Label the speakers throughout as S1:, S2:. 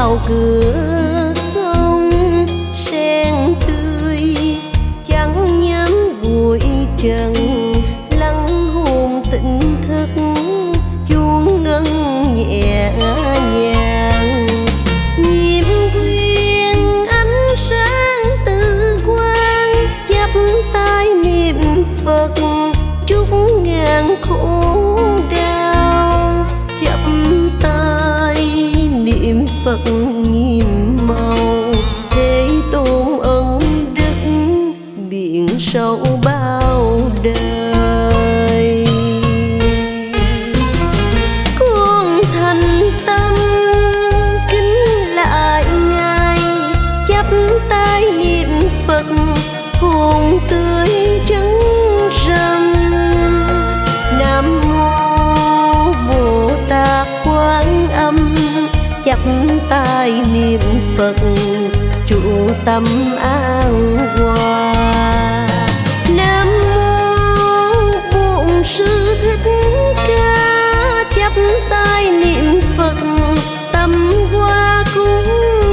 S1: vào cửa không sen tươi, chẳng nhắm bụi trần lắng hồn tỉnh thức chuông ngân nhẹ nhàng. Nhiệm quyền ánh sáng từ quang chắp tay niệm Phật chúc ngàn khổ đau, chắp tay niệm Phật nhiệm màu thế tôn ân đức biển sâu bao đời. Con thành tâm kính lại ngài chắp tay niệm Phật hồn tươi trắng râm. Nam mô Bồ Tát Quán Âm chắp tay niệm Phật trụ tâm an hòa. Nam mô Bổn Sư Thích Ca chắp tay niệm Phật tâm hoa cúng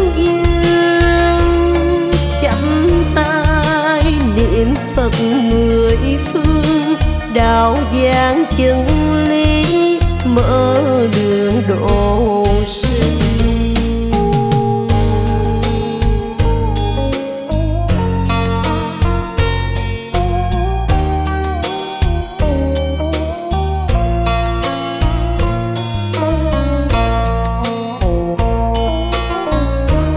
S1: dường. Chắp tay niệm Phật mười phương đạo giảng chân lý mở đường độ